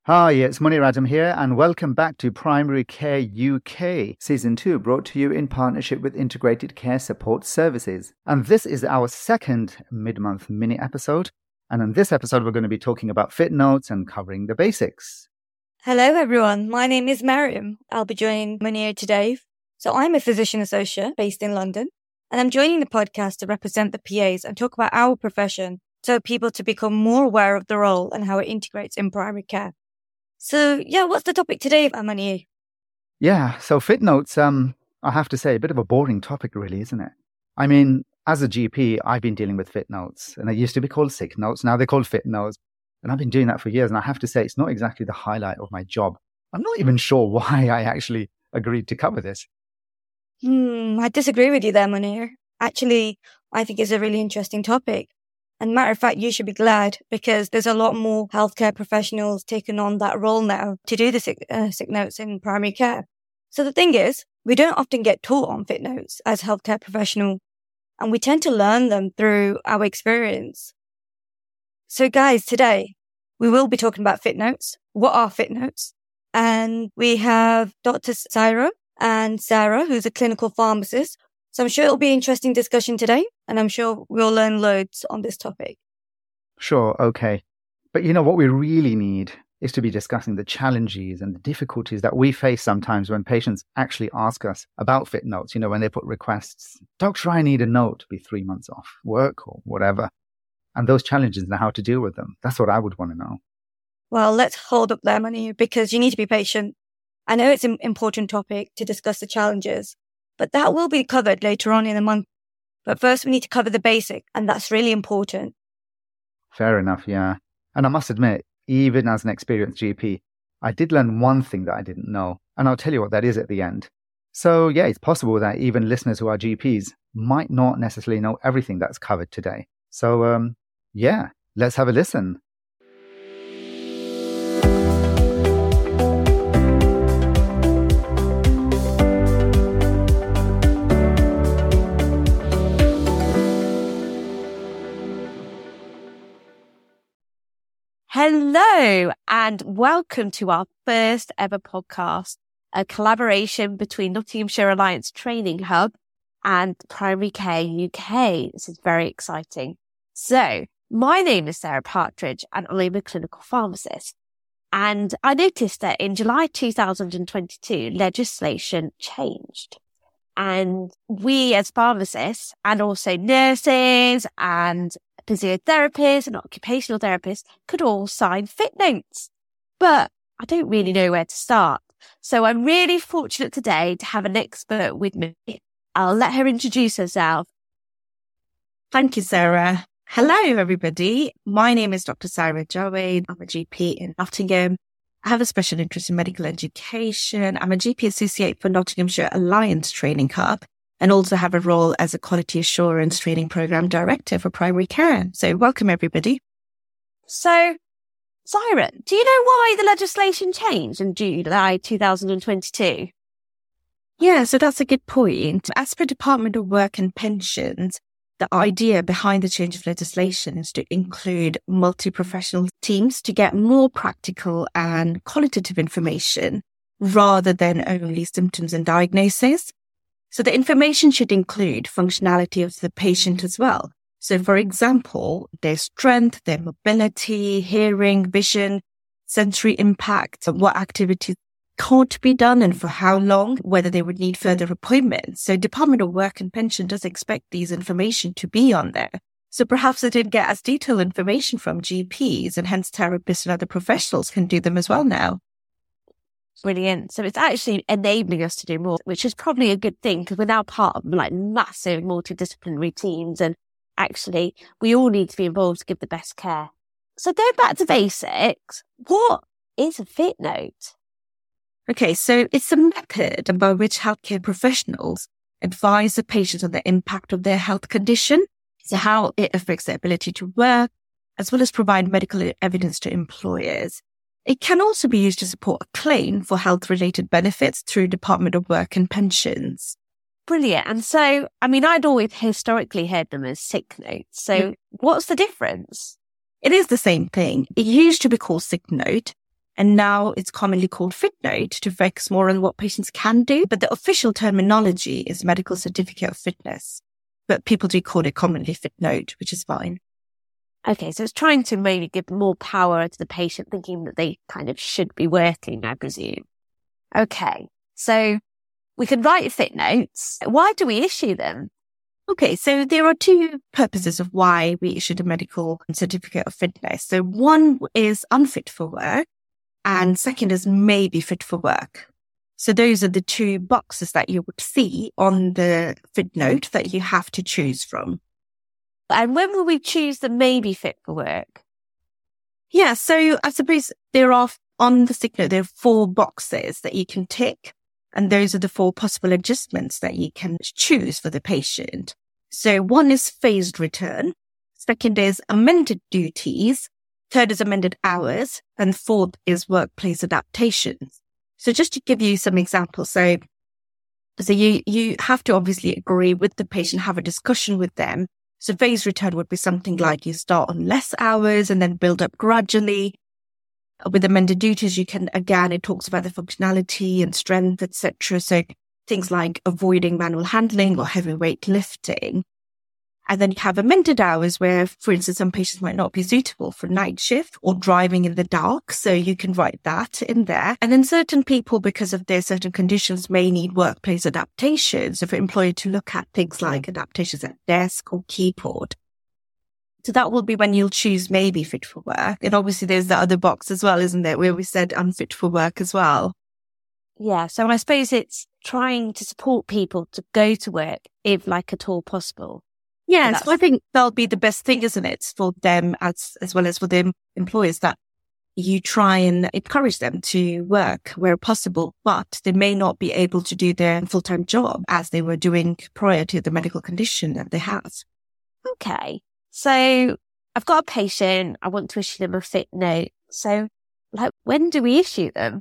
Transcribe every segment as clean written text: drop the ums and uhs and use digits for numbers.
Hi, it's Munir Adam here, and welcome back to Primary Care UK, Season 2, brought to you in partnership with Integrated Care Support Services. And this is our second mid-month mini episode. And in this episode, we're going to be talking about fit notes and covering the basics. Hello, everyone. My name is Mariam. I'll be joining Munir today. So I'm a physician associate based in London, and I'm joining the podcast to represent the PAs and talk about our profession so people to become more aware of the role and how it integrates in primary care. So, what's the topic today, Munir? Yeah, so fit notes, I have to say, a bit of a boring topic, really, isn't it? I mean, as a GP, I've been dealing with fit notes, and they used to be called sick notes. Now they're called fit notes. And I've been doing that for years, and I have to say, it's not exactly the highlight of my job. I'm not even sure why I actually agreed to cover this. I disagree with you there, Munir. Actually, I think it's a really interesting topic. And matter of fact, you should be glad because there's a lot more healthcare professionals taking on that role now to do the sick notes in primary care. So the thing is, we don't often get taught on fit notes as healthcare professionals, and we tend to learn them through our experience. So guys, today we will be talking about fit notes. What are fit notes? And we have Dr. Saira and Sarah, who's a clinical pharmacist. So I'm sure it'll be an interesting discussion today, and I'm sure we'll learn loads on this topic. Sure, okay. But you know, what we really need is to be discussing the challenges and the difficulties that we face sometimes when patients actually ask us about fit notes, when they put requests. Doctor, I need a note to be 3 months off work or whatever. And those challenges and how to deal with them. That's what I would want to know. Well, let's hold up there, Munir, because you need to be patient. I know it's an important topic to discuss the challenges, but that will be covered later on in the month. But first, we need to cover the basic, and that's really important. Fair enough, yeah. And I must admit, even as an experienced GP, I did learn one thing that I didn't know, and I'll tell you what that is at the end. So, yeah, it's possible that even listeners who are GPs might not necessarily know everything that's covered today. So, let's have a listen. Hello and welcome to our first ever podcast, a collaboration between Nottinghamshire Alliance Training Hub and Primary Care UK. This is very exciting. So, my name is Sarah Partridge and I'm a clinical pharmacist. And I noticed that in July 2022, legislation changed. And we as pharmacists and also nurses and physiotherapists and occupational therapists could all sign fit notes. But I don't really know where to start. So I'm really fortunate today to have an expert with me. I'll let her introduce herself. Thank you, Sarah. Hello, everybody. My name is Dr. Saira Javed. I'm a GP in Nottingham. I have a special interest in medical education. I'm a GP associate for Nottinghamshire Alliance Training Hub and also have a role as a quality assurance training program director for primary care. So welcome, everybody. So, Saira, do you know why the legislation changed in July 2022? Yeah, so that's a good point. As per Department of Work and Pensions, the idea behind the change of legislation is to include multi-professional teams to get more practical and qualitative information rather than only symptoms and diagnosis. So the information should include functionality of the patient as well. So for example, their strength, their mobility, hearing, vision, sensory impact, what activities can't be done and for how long, whether they would need further appointments. So Department of Work and Pension does expect these information to be on there. So perhaps they didn't get as detailed information from GPs and hence therapists and other professionals can do them as well now. Brilliant. So it's actually enabling us to do more, which is probably a good thing because we're now part of massive multidisciplinary teams and actually we all need to be involved to give the best care. So going back to basics, what is a fit note? Okay, so it's a method by which healthcare professionals advise the patient on the impact of their health condition, so how it affects their ability to work, as well as provide medical evidence to employers. It can also be used to support a claim for health-related benefits through Department of Work and Pensions. Brilliant. And so, I'd always historically heard them as sick notes. So what's the difference? It is the same thing. It used to be called sick note, And now it's commonly called FitNote to focus more on what patients can do. But the official terminology is medical certificate of fitness. But people do call it commonly FitNote, which is fine. Okay, so it's trying to maybe give more power to the patient, thinking that they kind of should be working, I presume. Okay, so we can write fit notes. Why do we issue them? Okay, so there are two purposes of why we issued a medical certificate of fitness. So one is unfit for work, and second is maybe fit for work. So those are the two boxes that you would see on the fit note that you have to choose from. And when will we choose the maybe fit for work? Yeah, so I suppose there are, on the sick note, there are 4 boxes that you can tick. And those are the 4 possible adjustments that you can choose for the patient. So one is phased return. Second is amended duties. Third is amended hours. And fourth is workplace adaptations. So just to give you some examples. So you have to obviously agree with the patient, have a discussion with them. So phased return would be something like you start on less hours and then build up gradually. With amended duties, you can, again, it talks about the functionality and strength, etc. So things like avoiding manual handling or heavy weight lifting. And then you have amended hours where, for instance, some patients might not be suitable for night shift or driving in the dark. So you can write that in there. And then certain people, because of their certain conditions, may need workplace adaptations. So for employer to look at things like adaptations at desk or keyboard. So that will be when you'll choose maybe fit for work. And obviously there's the other box as well, isn't there, where we said unfit for work as well. Yeah, so I suppose it's trying to support people to go to work if like at all possible. Yeah, so I think that'll be the best thing, isn't it, for them as well as for the employers, that you try and encourage them to work where possible, but they may not be able to do their full-time job as they were doing prior to the medical condition that they have. Okay. So I've got a patient, I want to issue them a fit note. So like, when do we issue them?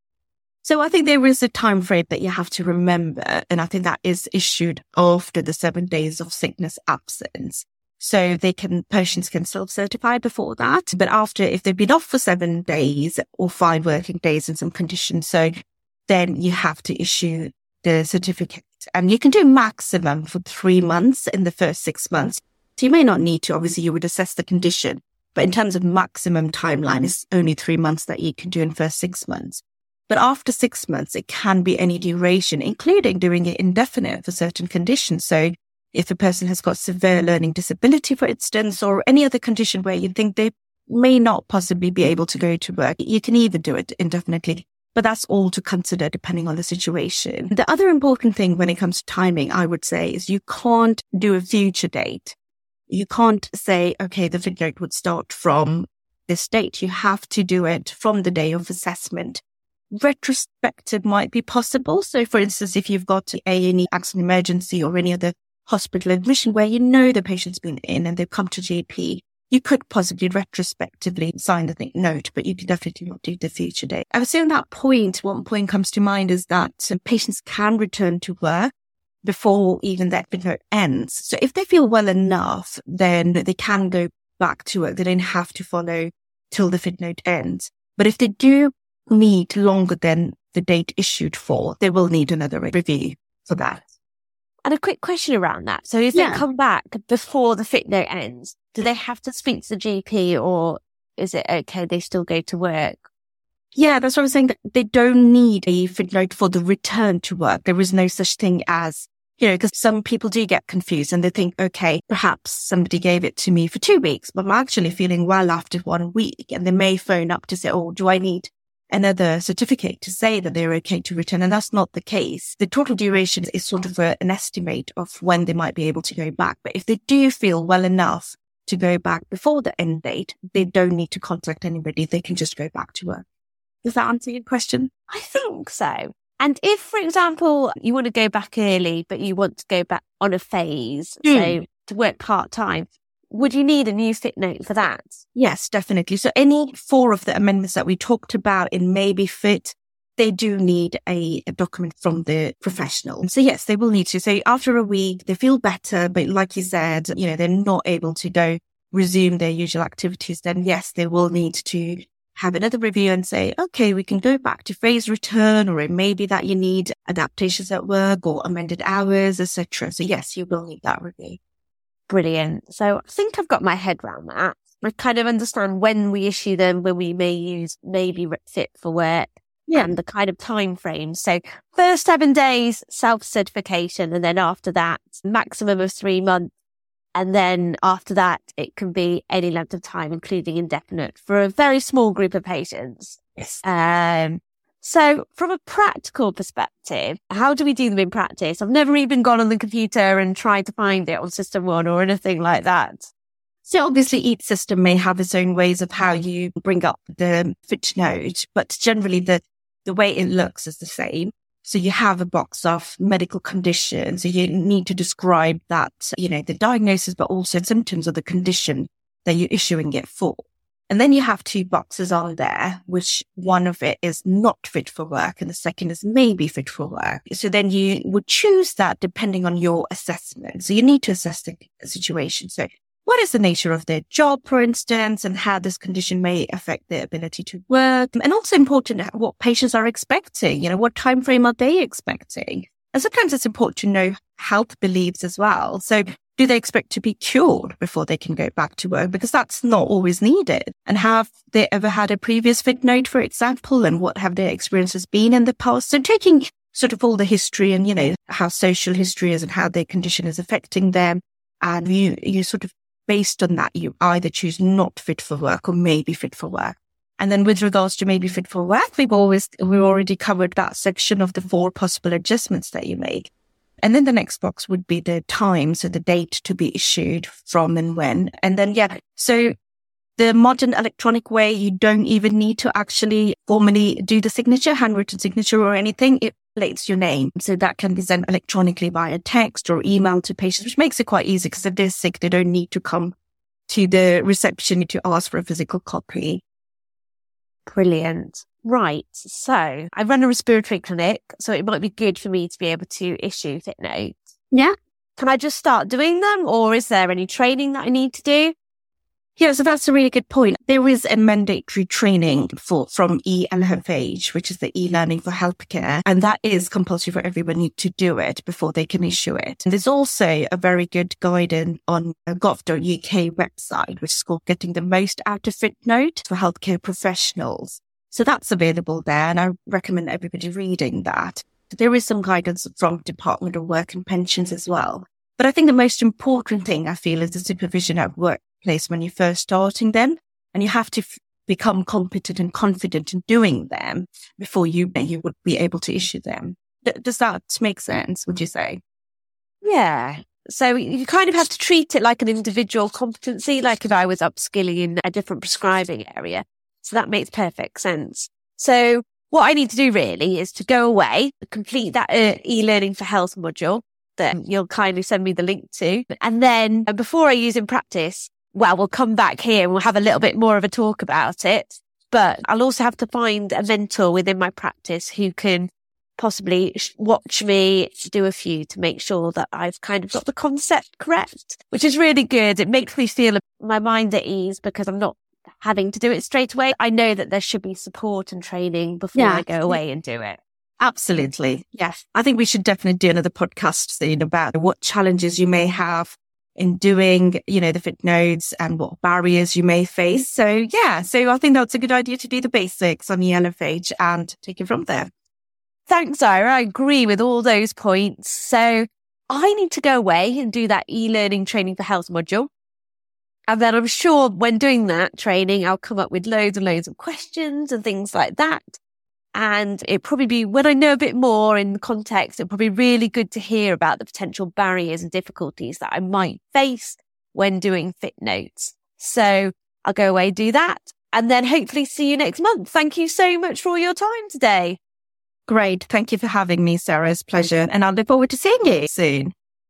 So I think there is a time frame that you have to remember. And I think that is issued after the 7 days of sickness absence. So patients can self-certify before that. But after, if they've been off for 7 days or 5 working days in some conditions, so then you have to issue the certificate. And you can do maximum for 3 months in the first 6 months. So you may not need to, obviously you would assess the condition, but in terms of maximum timeline, it's only 3 months that you can do in the first 6 months. But after 6 months, it can be any duration, including doing it indefinite for certain conditions. So if a person has got severe learning disability, for instance, or any other condition where you think they may not possibly be able to go to work, you can either do it indefinitely. But that's all to consider depending on the situation. The other important thing when it comes to timing, I would say, is you can't do a future date. You can't say, okay, the fit note would start from this date. You have to do it from the day of assessment. Retrospective might be possible. So for instance, if you've got any accident emergency or any other hospital admission where you know the patient's been in and they've come to GP, you could possibly retrospectively sign the note, but you can definitely not do the future date. I would say on that point, one point comes to mind is that patients can return to work before even that fit note ends. So if they feel well enough, then they can go back to work. They don't have to follow till the fit note ends. But if they do need longer than the date issued for, they will need another review for that. And a quick question around that. So if they come back before the fit note ends, do they have to speak to the GP, or is it okay, they still go to work? Yeah, that's what I'm saying. That they don't need a fit note for the return to work. There is no such thing as, because some people do get confused and they think, okay, perhaps somebody gave it to me for 2 weeks, but I'm actually feeling well after 1 week. And they may phone up to say, oh, do I need another certificate to say that they're okay to return? And that's not the case. The total duration is sort of an estimate of when they might be able to go back. But if they do feel well enough to go back before the end date, they don't need to contact anybody. They can just go back to work. Does that answer your question? I think so. And if, for example, you want to go back early, but you want to go back on a phase, so to work part-time, would you need a new fit note for that? Yes, definitely. So any 4 of the amendments that we talked about in Maybe Fit, they do need a document from the professional. So yes, they will need to. So after a week, they feel better, but like you said, they're not able to go resume their usual activities, then yes, they will need to have another review and say, okay, we can go back to phase return, or it may be that you need adaptations at work or amended hours, etc. So yes, you will need that review. Brilliant. So I think I've got my head around that. I kind of understand when we issue them, when we may use maybe fit for work, and the kind of time frame. So first 7 days, self-certification, and then after that, maximum of 3 months. And then after that, it can be any length of time, including indefinite, for a very small group of patients. Yes. So from a practical perspective, how do we do them in practice? I've never even gone on the computer and tried to find it on System 1 or anything like that. So obviously each system may have its own ways of how you bring up the fit note, but generally the way it looks is the same. So you have a box of medical conditions. So you need to describe that, the diagnosis, but also symptoms of the condition that you're issuing it for. And then you have 2 boxes on there, which one of it is not fit for work and the second is maybe fit for work. So then you would choose that depending on your assessment. So you need to assess the situation. So what is the nature of their job, for instance, and how this condition may affect their ability to work? And also important, what patients are expecting, what time frame are they expecting? And sometimes it's important to know health beliefs as well. So do they expect to be cured before they can go back to work? Because that's not always needed. And have they ever had a previous fit note, for example, and what have their experiences been in the past? So taking sort of all the history and, how social history is and how their condition is affecting them. And you sort of, based on that, you either choose not fit for work or maybe fit for work. And then with regards to maybe fit for work, we've already covered that section of the 4 possible adjustments that you make. And then the next box would be the time, so the date to be issued from and when. And then, so the modern electronic way, you don't even need to actually formally do the signature, handwritten signature or anything. It relates your name. So that can be sent electronically via text or email to patients, which makes it quite easy because if they're sick, they don't need to come to the reception to ask for a physical copy. Brilliant. Right. So I run a respiratory clinic, so it might be good for me to be able to issue fit notes. Yeah. Can I just start doing them, or is there any training that I need to do? Yeah, so that's a really good point. There is a mandatory training from eLFH, which is the e-learning for healthcare, and that is compulsory for everyone to do it before they can issue it. And there's also a very good guidance on gov.uk website, which is called Getting the Most Out of Fit Note for Healthcare Professionals. So that's available there, and I recommend everybody reading that. There is some guidance from Department of Work and Pensions as well. But I think the most important thing I feel is the supervision at workplace when you're first starting them, and you have to become competent and confident in doing them before you would be able to issue them. Does that make sense, would you say? Yeah. So you kind of have to treat it like an individual competency, like if I was upskilling in a different prescribing area. So that makes perfect sense. So what I need to do really is to go away, complete that e-learning for health module that you'll kindly send me the link to. And then before I use in practice, we'll come back here and we'll have a little bit more of a talk about it. But I'll also have to find a mentor within my practice who can possibly watch me do a few to make sure that I've kind of got the concept correct, which is really good. It makes me feel my mind at ease because I'm not having to do it straight away. I know that there should be support and training before I go away and do it. Absolutely. Yes. I think we should definitely do another podcast soon about what challenges you may have in doing, the fit notes and what barriers you may face. So I think that's a good idea to do the basics on eLFH and take it from there. Thanks, Ira. I agree with all those points. So I need to go away and do that e-learning training for health module. And then I'm sure when doing that training, I'll come up with loads and loads of questions and things like that. And it'd probably be, when I know a bit more in the context, it'd probably be really good to hear about the potential barriers and difficulties that I might face when doing fit notes. So I'll go away, do that, and then hopefully see you next month. Thank you so much for all your time today. Great. Thank you for having me, Sarah. It's a pleasure. And I look forward to seeing you soon.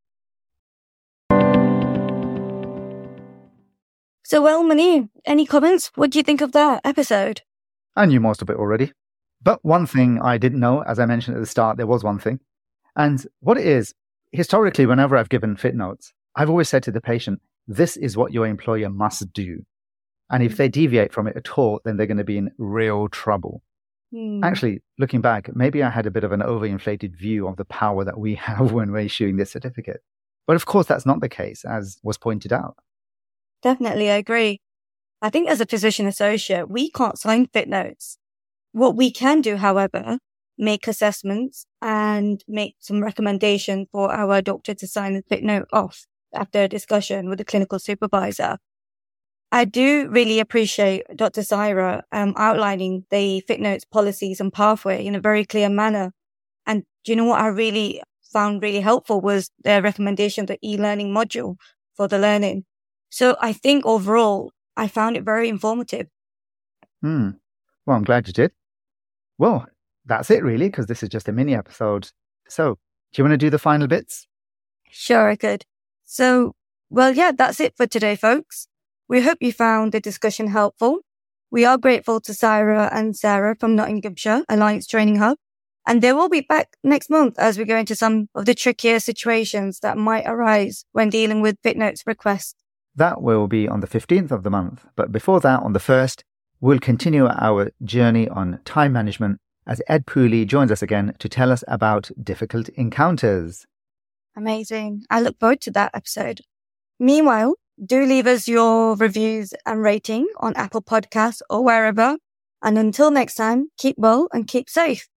So, Munir, any comments? What do you think of that episode? I knew most of it already. But one thing I didn't know, as I mentioned at the start, there was one thing. And what it is, historically, whenever I've given fit notes, I've always said to the patient, this is what your employer must do. And if they deviate from it at all, then they're going to be in real trouble. Actually, looking back, maybe I had a bit of an overinflated view of the power that we have when we're issuing this certificate. But of course, that's not the case, as was pointed out. Definitely, I agree. I think as a physician associate, we can't sign fit notes. What we can do, however, make assessments and make some recommendation for our doctor to sign the fit note off after a discussion with the clinical supervisor. I do really appreciate Dr. Saira outlining the fit notes policies and pathway in a very clear manner. And do you know what I really found really helpful was their recommendation of the e-learning module for the learning. So I think overall, I found it very informative. Well, I'm glad you did. Well, that's it really, because this is just a mini episode. So do you want to do the final bits? Sure, I could. So, well, yeah, that's it for today, folks. We hope you found the discussion helpful. We are grateful to Saira and Sarah from Nottinghamshire Alliance Training Hub, and they will be back next month as we go into some of the trickier situations that might arise when dealing with fit notes requests. That will be on the 15th of the month, but before that, on the 1st, we'll continue our journey on time management as Ed Pooley joins us again to tell us about difficult encounters. Amazing. I look forward to that episode. Meanwhile, do leave us your reviews and rating on Apple Podcasts or wherever. And until next time, keep well and keep safe.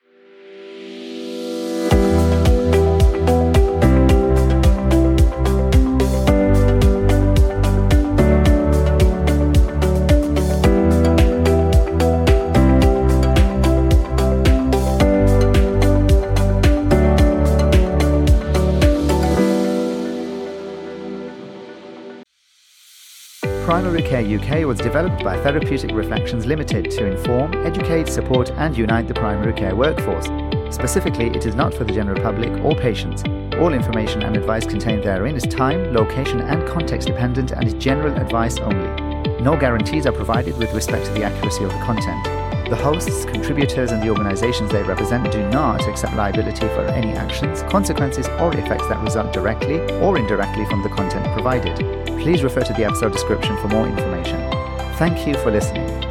Primary Care UK was developed by Therapeutic Reflections Limited to inform, educate, support and unite the primary care workforce. Specifically, it is not for the general public or patients. All information and advice contained therein is time, location and context dependent and is general advice only. No guarantees are provided with respect to the accuracy of the content. The hosts, contributors and the organisations they represent do not accept liability for any actions, consequences or effects that result directly or indirectly from the content provided. Please refer to the episode description for more information. Thank you for listening.